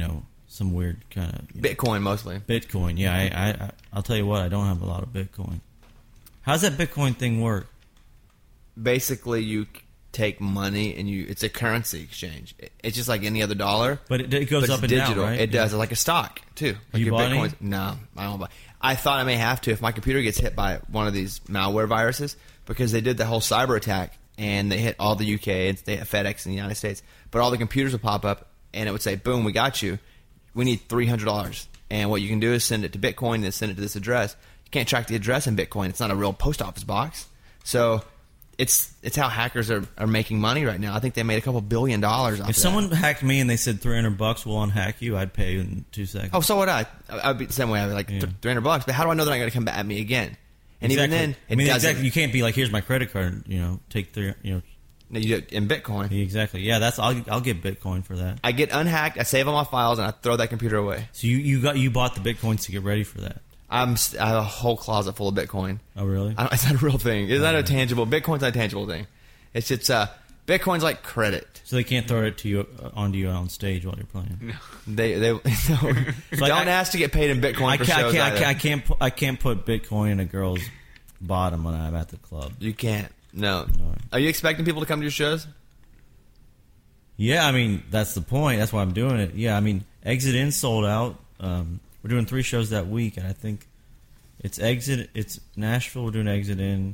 some weird kind of Bitcoin mostly. Bitcoin. Yeah, I'll tell you what. I don't have a lot of Bitcoin. How's that Bitcoin thing work? Basically, you take money and it's a currency exchange. It's just like any other dollar, But it goes but up it's and digital. down, right? It does. It's like a stock too. Like You your bought any? Bitcoins. No, I don't buy. I thought I may have to if my computer gets hit by one of these malware viruses, because they did the whole cyber attack and they hit all the UK and they hit FedEx in the United States. But all the computers would pop up and it would say, "Boom, we got you. We need $300." And what you can do is send it to Bitcoin and then send it to this address. You can't track the address in Bitcoin. It's not a real post office box. So it's how hackers are making money right now. I think they made a couple $1 billion off of that. If someone hacked me and they said $300 will unhack you, I'd pay you in 2 seconds. Oh, so would I. I'd be the same way. I'd be like, Yeah. $300. But how do I know they're not going to come at me again? And Exactly. even then, it doesn't. exactly. You can't be like, here's my credit card. Take three. No, you do it in Bitcoin. Exactly. Yeah, I'll get Bitcoin for that. I get unhacked. I save all my files, and I throw that computer away. So you bought the Bitcoins to get ready for that. I have a whole closet full of Bitcoin. Oh, really? It's not a real thing. It's not a tangible. Bitcoin's not a tangible thing. It's just Bitcoin's like credit. So they can't throw it to you onto you on stage while you're playing. They don't ask to get paid in Bitcoin for shows either. I can't put Bitcoin in a girl's bottom when I'm at the club. You can't. No. No. Are you expecting people to come to your shows? Yeah, I mean that's the point. That's why I'm doing it. Yeah, I mean Exit In sold out. We're doing 3 shows that week, and I think it's Nashville. We're doing Exit In,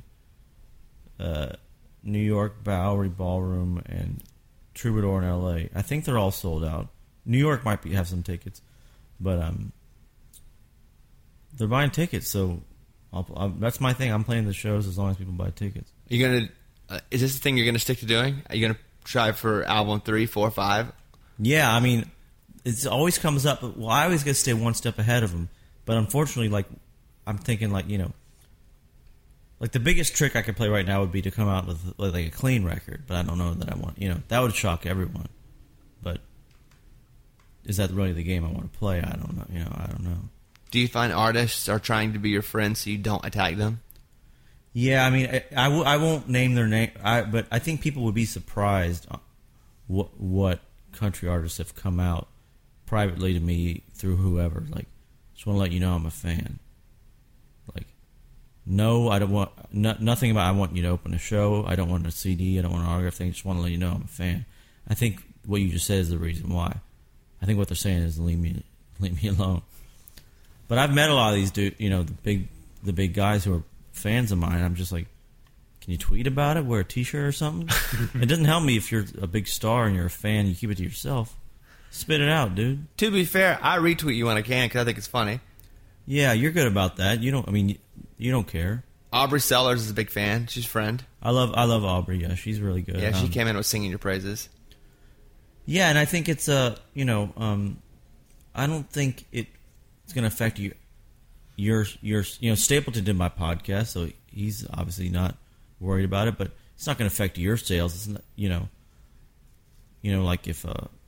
New York Bowery Ballroom, and Troubadour in L.A. I think they're all sold out. New York might have some tickets, but they're buying tickets. So that's my thing. I'm playing the shows as long as people buy tickets. Are you gonna? Is this the thing you're gonna stick to doing? Are you gonna try for album 3, 4, 5? Yeah, I mean, it always comes up. Well, I always get to stay one step ahead of them. But unfortunately, like, I'm thinking, like, like the biggest trick I could play right now would be to come out with like a clean record. But I don't know that I want. That would shock everyone. But is that really the game I want to play? I don't know. I don't know. Do you find artists are trying to be your friends so you don't attack them? Yeah, I mean, I won't name their name, but I think people would be surprised what country artists have come out privately to me through whoever. Like, just want to let you know I'm a fan. Like, no, I don't want nothing about. I want you to open a show. I don't want a CD. I don't want an autograph thing. Just want to let you know I'm a fan. I think what you just said is the reason why. I think what they're saying is leave me alone. But I've met a lot of these dudes, the big guys who are fans of mine. I'm just like, can you tweet about it? Wear a T-shirt or something? It doesn't help me if you're a big star and you're a fan. You keep it to yourself. Spit it out, dude. To be fair, I retweet you when I can because I think it's funny. Yeah, you're good about that. You don't care. Aubrey Sellers is a big fan. She's a friend. I love Aubrey. Yeah, she's really good. Yeah, she came in with singing your praises. Yeah, and I think it's I don't think it's going to affect you. Your Stapleton did my podcast, so he's obviously not worried about it. But it's not going to affect your sales. It's not, like if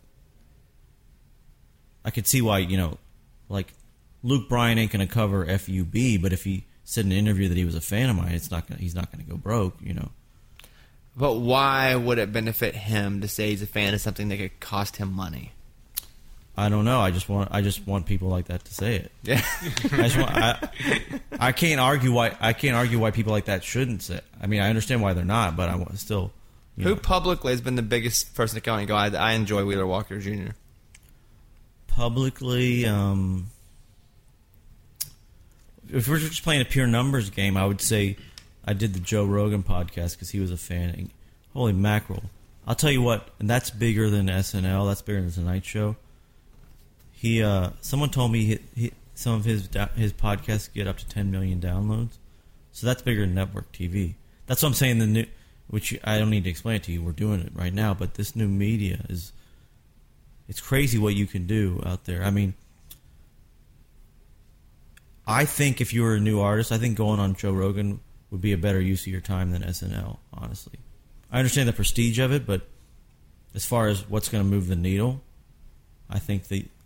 I could see why like Luke Bryan ain't going to cover FUB, but if he said in an interview that he was a fan of mine, he's not going to go broke. But why would it benefit him to say he's a fan of something that could cost him money? I don't know. I just want people like that to say it. Yeah. I can't argue why people like that shouldn't say it. I mean, I understand why they're not, but I want still. Who publicly has been the biggest person to come out and go, I enjoy Wheeler Walker Jr.? Publicly, if we're just playing a pure numbers game, I would say I did the Joe Rogan podcast because he was a fan. And holy mackerel! I'll tell you what, and that's bigger than SNL. That's bigger than The Tonight Show. Someone told me some of his podcasts get up to 10 million downloads, so that's bigger than network TV. That's what I'm saying. Which I don't need to explain it to you. We're doing it right now, but this new media it's crazy what you can do out there. I mean, I think if you were a new artist, I think going on Joe Rogan would be a better use of your time than SNL, honestly. I understand the prestige of it, but as far as what's going to move the needle, I think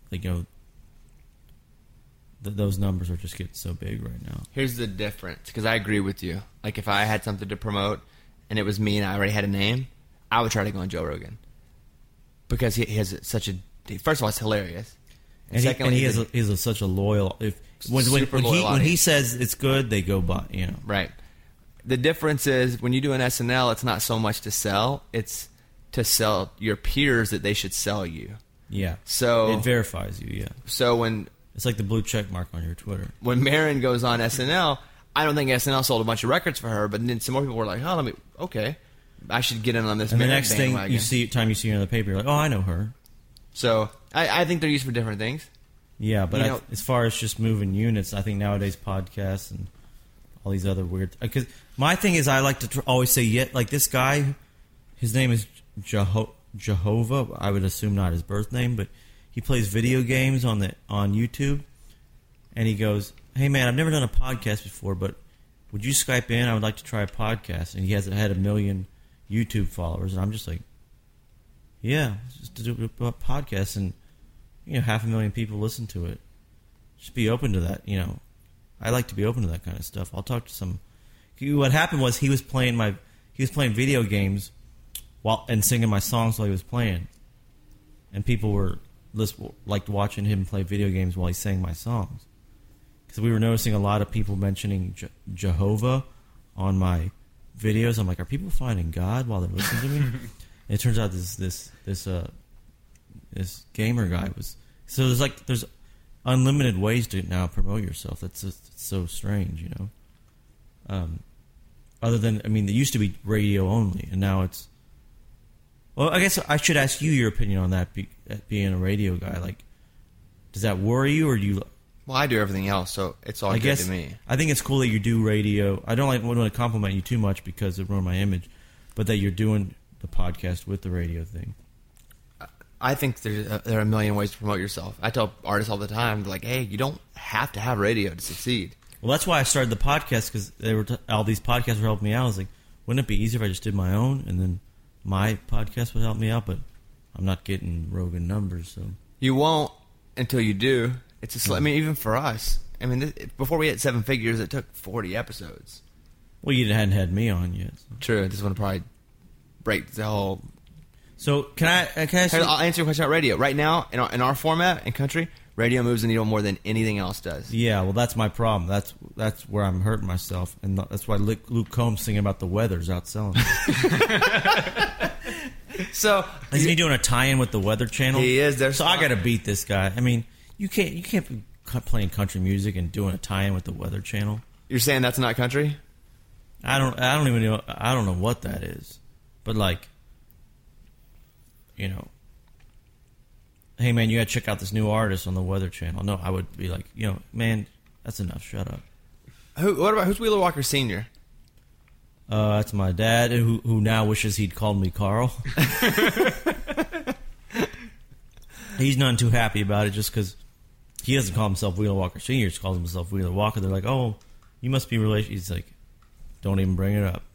those numbers are just getting so big right now. Here's the difference, because I agree with you. Like, if I had something to promote and it was me and I already had a name, I would try to go on Joe Rogan. Because he has such a... First of all, it's hilarious. And secondly, he is such a loyal. When he says it's good, they go by. You know, right. The difference is when you do an SNL, it's not so much to sell; it's to sell your peers that they should sell you. Yeah. So it verifies you. Yeah. So when it's like the blue check mark on your Twitter. When Marin goes on SNL, I don't think SNL sold a bunch of records for her, but then some more people were like, "Oh, okay, I should get in on this." And Marin the next thing bandwagon. you see her in the paper, you're like, "Oh, I know her." So I think they're used for different things. Yeah, but as far as just moving units, I think nowadays podcasts and all these other weird. Because my thing is, I like to always say, like this guy, his name is Jehovah. I would assume not his birth name, but he plays video games on YouTube, and he goes, "Hey man, I've never done a podcast before, but would you Skype in? I would like to try a podcast." And he had 1 million YouTube followers, and I'm just like, "Yeah, just to do a podcast, and 500,000 people listen to it. Just be open to that, I like to be open to that kind of stuff. I'll talk to some." What happened was he was playing video games and singing my songs while he was playing, and people liked watching him play video games while he sang my songs. Because we were noticing a lot of people mentioning Jehovah on my videos. I'm like, are people finding God while they're listening to me? And it turns out this gamer guy was. So there's unlimited ways to now promote yourself. That's just so strange, Other than, there used to be radio only, and now it's. Well, I guess I should ask you your opinion on that. Being a radio guy, like, does that worry you, or do you? Well, I do everything else, so it's all good to me. I think it's cool that you do radio. I don't want to compliment you too much because it ruined my image, but that you're doing the podcast with the radio thing. I think there are a million ways to promote yourself. I tell artists all the time, like, hey, you don't have to have radio to succeed. Well, that's why I started the podcast, because all these podcasts were helping me out. I was like, wouldn't it be easier if I just did my own, and then my podcast would help me out? But I'm not getting Rogan numbers, so you won't until you do. It's even for us. Before we hit 7 figures, it took 40 episodes. Well, you hadn't had me on yet. So. True. This one will probably break the whole. So can I ask you? I'll answer your question about radio. Right now, in our format and country, radio moves the needle more than anything else does. Yeah, well, that's my problem. That's where I'm hurting myself, and that's why Luke Combs singing about the weather's outselling me. So isn't he doing a tie-in with the Weather Channel? He is. So I got to beat this guy. You can't be playing country music and doing a tie-in with the Weather Channel. You're saying that's not country? I don't even know. I don't know what that is, but hey man, you got to check out this new artist on the Weather Channel. No, I would be like, man, that's enough. Shut up. Who's Wheeler Walker Sr.? That's my dad, who now wishes he'd called me Carl. He's not too happy about it, just because he doesn't call himself Wheeler Walker Sr., he just calls himself Wheeler Walker. They're like, oh, you must be related. He's like, don't even bring it up.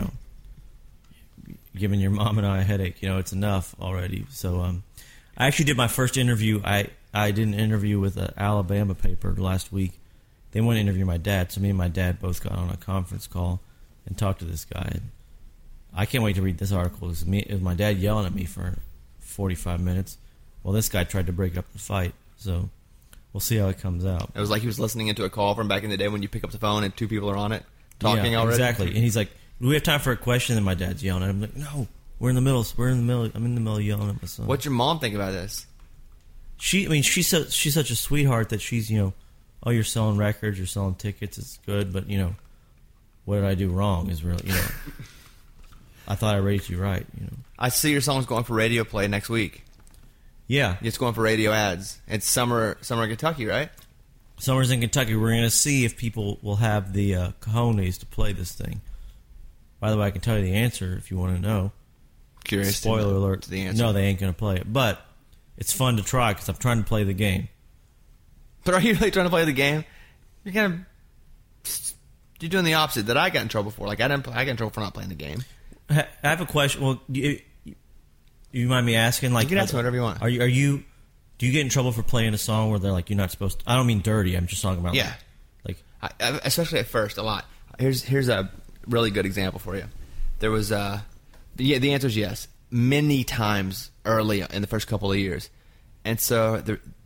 Giving your mom and I a headache. It's enough already. So I actually did my first interview. I did an interview with an Alabama paper last week. They wanted to interview my dad, so me and my dad both got on a conference call and talked to this guy. And I can't wait to read this article. It was my dad yelling at me for 45 minutes. Well, this guy tried to break up the fight, so we'll see how it comes out. It was like he was listening into a call from back in the day when you pick up the phone and 2 people are on it talking already. Exactly. And he's like, do we have time for a question? And my dad's yelling at him. I'm like, no, we're in the middle. I'm in the middle yelling at my son. What's your mom think about this? She's such a sweetheart that she's, oh, you're selling records, you're selling tickets, it's good, but, what did I do wrong is really, I thought I raised you right, I see your song's going for radio play next week. Yeah. It's going for radio ads. It's summer in Kentucky, right? Summer's in Kentucky. We're going to see if people will have the cojones to play this thing. By the way, I can tell you the answer if you want to know. Curious. Spoiler alert. To the answer. No, they ain't going to play it. But it's fun to try because I'm trying to play the game. But are you really trying to play the game? You're doing the opposite that I got in trouble for. Like, I got in trouble for not playing the game. I have a question. Well, you mind me asking? Like, you can ask me whatever you want. Do you get in trouble for playing a song where they're like, you're not supposed to? I don't mean dirty. I'm just talking about especially at first, a lot. Here's a really good example for you. There was the answer is yes, many times early in the first couple of years, and so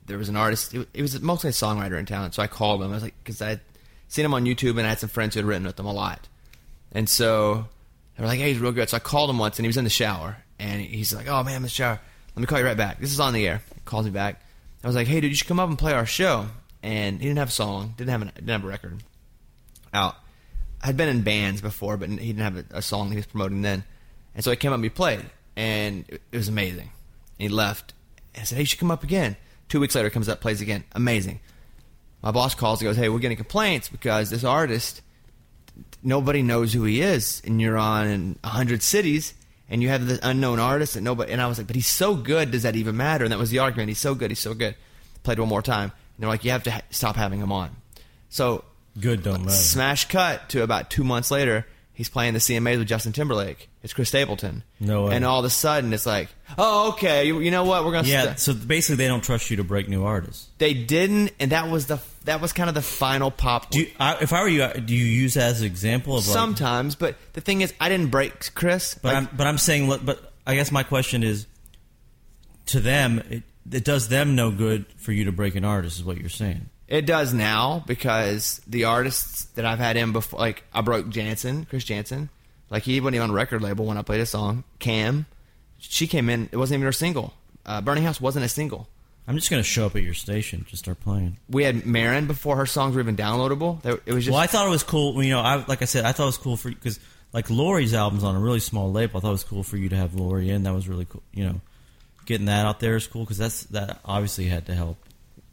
there was an artist. It was mostly a songwriter in town. So I called him. I was like, because I had seen him on YouTube and I had some friends who had written with him a lot. And so they were like, hey, he's real good. So I called him once and he was in the shower. And he's like, oh, man, I'm in the shower. Let me call you right back. This is on the air. He calls me back. I was like, hey, dude, you should come up and play our show. And he didn't have a song, didn't have a record out. I had been in bands before, but he didn't have a song he was promoting then. And so he came up and we played. And it was amazing. And he left. And I said, hey, you should come up again. 2 weeks later, he comes up, plays again. Amazing. My boss calls and goes, hey, we're getting complaints because this artist, nobody knows who he is. And you're on 100 cities. And you have this unknown artist that nobody... And I was like, but he's so good, does that even matter? And that was the argument. He's so good, he's so good. Played one more time. And they're like, you have to stop having him on. So... Good don't matter. Smash cut to about 2 months later, he's playing the CMAs with Justin Timberlake. It's Chris Stapleton. No way. And all of a sudden, it's like, oh, okay, you know what? We're going to... Yeah, so basically they don't trust you to break new artists. They didn't, and that was kind of the final pop. If I were you, do you use that as an example of sometimes, but the thing is, I didn't break Chris. But I'm saying, but I guess my question is, to them, it does them no good for you to break an artist, is what you're saying. It does now because the artists that I've had in before, like I broke Chris Jansen, like he wasn't even on a record label when I played a song. Cam, she came in, it wasn't even her single. Burning House wasn't a single. I'm just going to show up at your station, just start playing. We had Marin before her songs were even downloadable. It was just. Well, I thought it was cool. You know, like I said, I thought it was cool for because like Lori's album's on a really small label. I thought it was cool for you to have Lori in. That was really cool. You know, getting that out there is cool because that obviously had to help.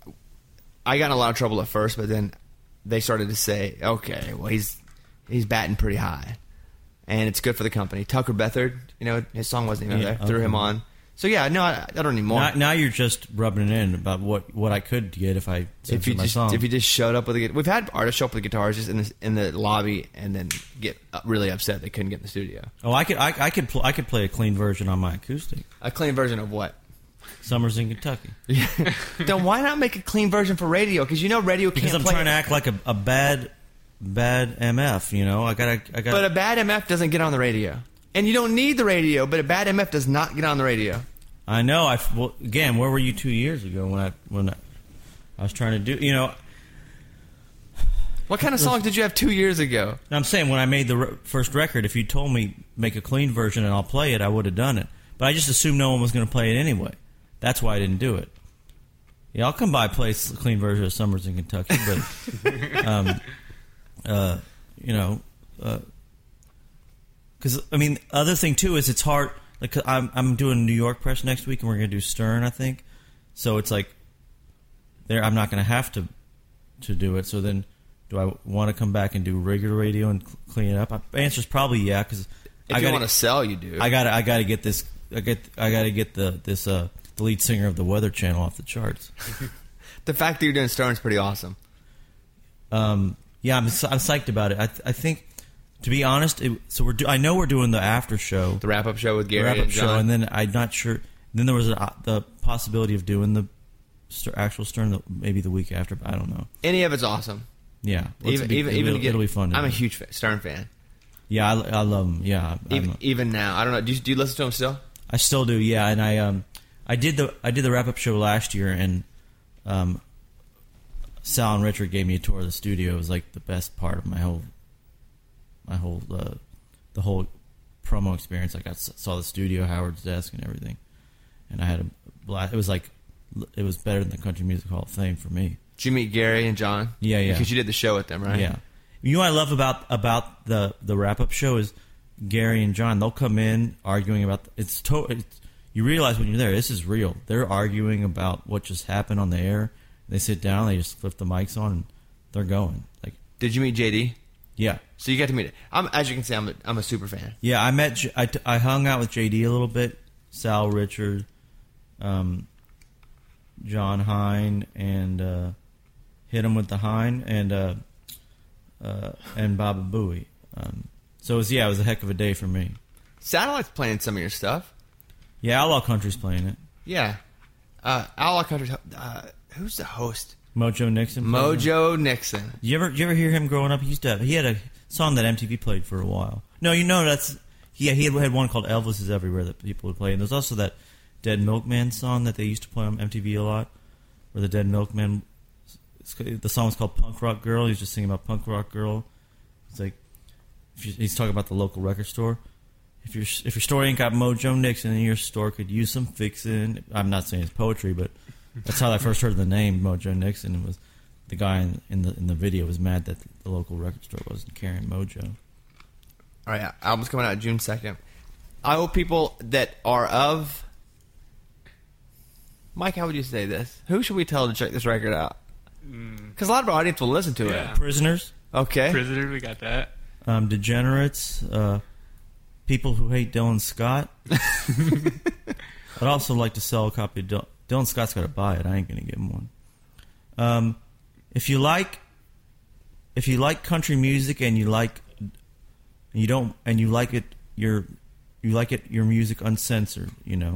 I got in a lot of trouble at first, but then they started to say, okay, well, he's batting pretty high. And it's good for the company. Tucker Bethard, you know, his song wasn't even there. Threw him on. So, yeah, no, I don't need more. Now you're just rubbing it in about what I could get if I censored my song. If you just showed up with a guitar. We've had artists show up with guitars just in the lobby and then get really upset they couldn't get in the studio. Oh, I could play a clean version on my acoustic. A clean version of what? Summers in Kentucky. Then why not make a clean version for radio? Because you know radio can't play. Because I'm trying to act like a bad MF. You know, I got. But a bad MF doesn't get on the radio, and you don't need the radio. But a bad MF does not get on the radio. I know. Again, where were you 2 years ago when I was trying to do? You know, what kind of songs did you have 2 years ago? I'm saying when I made the first record, if you told me make a clean version and I'll play it, I would have done it. But I just assumed no one was going to play it anyway. That's why I didn't do it. Yeah, I'll come by and play a clean version of Summers in Kentucky, but you know, because I mean, other thing too is it's hard. Like I'm doing New York press next week, and we're going to do Stern, I think. So it's like, I'm not going to have to do it. So then, do I want to come back and do regular radio and clean it up? The answer's probably yeah, because if you want to sell, you do. I got to get this. I got to get the lead singer of the Weather Channel off the charts. The fact that you're doing Stern's pretty awesome. Yeah, I'm psyched about it. I think, to be honest, I know we're doing the after show, the wrap up show with Gary and John, and then I'm not sure. Then there was the possibility of doing the actual Stern maybe the week after, but I don't know. Any of it's awesome. Yeah, it'll be fun. I'm a huge Stern fan. Yeah, I love him. Yeah, even now, I don't know. Do you listen to him still? I still do. Yeah, and I did the wrap up show last year, and Sal and Richard gave me a tour of the studio. It was like the best part of the whole promo experience. Like I saw the studio, Howard's desk, and everything, and I had a blast. It was better than the Country Music Hall of Fame for me. Did you meet Gary and John? Yeah. Because you did the show with them, right? Yeah. You know what I love about the wrap up show is Gary and John. They'll come in arguing about you realize when you're there, this is real. They're arguing about what just happened on the air. They sit down, they just flip the mics on, and they're going. Like, did you meet JD? Yeah. So you got to meet it. As you can see, I'm a super fan. Yeah, I hung out with JD a little bit. Sal, Richard, John Hine, and hit him with the Hine, and Baba Booey. So it was a heck of a day for me. Satellite's playing some of your stuff. Yeah, Outlaw Country's playing it. Yeah. Outlaw Country. Who's the host? Mojo Nixon. Mojo Nixon. You ever hear him growing up? He had a song that MTV played for a while. No, you know he had one called Elvis Is Everywhere that people would play, and there's also that Dead Milkman song that they used to play on MTV a lot. where the Dead Milkmen. The song's called Punk Rock Girl. He's just singing about Punk Rock Girl. It's like he's talking about the local record store. If your store ain't got Mojo Nixon in your store, could use some fixing. I'm not saying it's poetry, but that's how I first heard the name Mojo Nixon. It was the guy in the video was mad that the local record store wasn't carrying Mojo. All right, album's coming out June 2nd. I hope people that are of... Mike, how would you say this? Who should we tell to check this record out? Because a lot of our audience will listen to it. Prisoners. Okay. Prisoner, we got that. Degenerates. People who hate Dylan Scott. I'd also like to sell a copy of Dylan Scott's got to buy it. I ain't going to give him one. If you like country music and you like it your music uncensored, you know.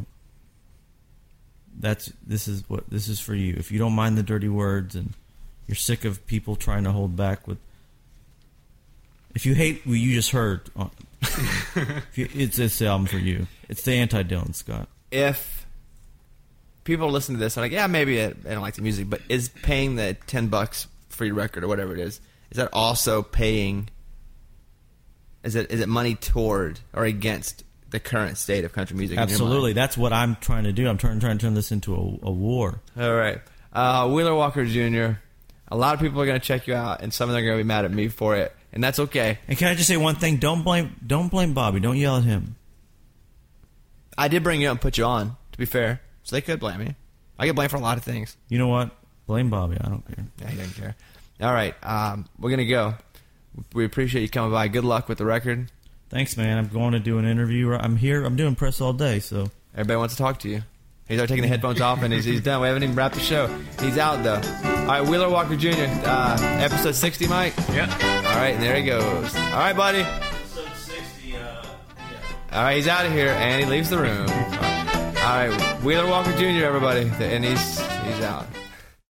This is for you. If you don't mind the dirty words and you're sick of people trying to hold back with, if you hate what you just heard, it's this album for you. It's the anti-Dylan Scott. If people listen to this and like, yeah, maybe I don't like the music, but is paying the $10 for your record or whatever it is that also paying? Is it money toward or against the current state of country music? Absolutely. That's what I'm trying to do. I'm trying to turn this into a war. All right. Wheeler Walker Jr., a lot of people are going to check you out, and some of them are going to be mad at me for it, and that's okay. And can I just say one thing? Don't blame Bobby. Don't yell at him. I did bring you up and put you on, to be fair, so they could blame me. I get blamed for a lot of things. You know what? Blame Bobby. I don't care. Yeah, he doesn't care. All right. We're going to go. We appreciate you coming by. Good luck with the record. Thanks, man. I'm going to do an interview. I'm here. I'm doing press all day, so... Everybody wants to talk to you. He's already taking the headphones off, and he's done. We haven't even wrapped the show. He's out, though. All right, Wheeler Walker Jr., episode 60, Mike? Yeah. All right, and there he goes. All right, buddy. Episode 60, yeah. All right, he's out of here, and he leaves the room. All right, Wheeler Walker Jr., everybody. And he's out.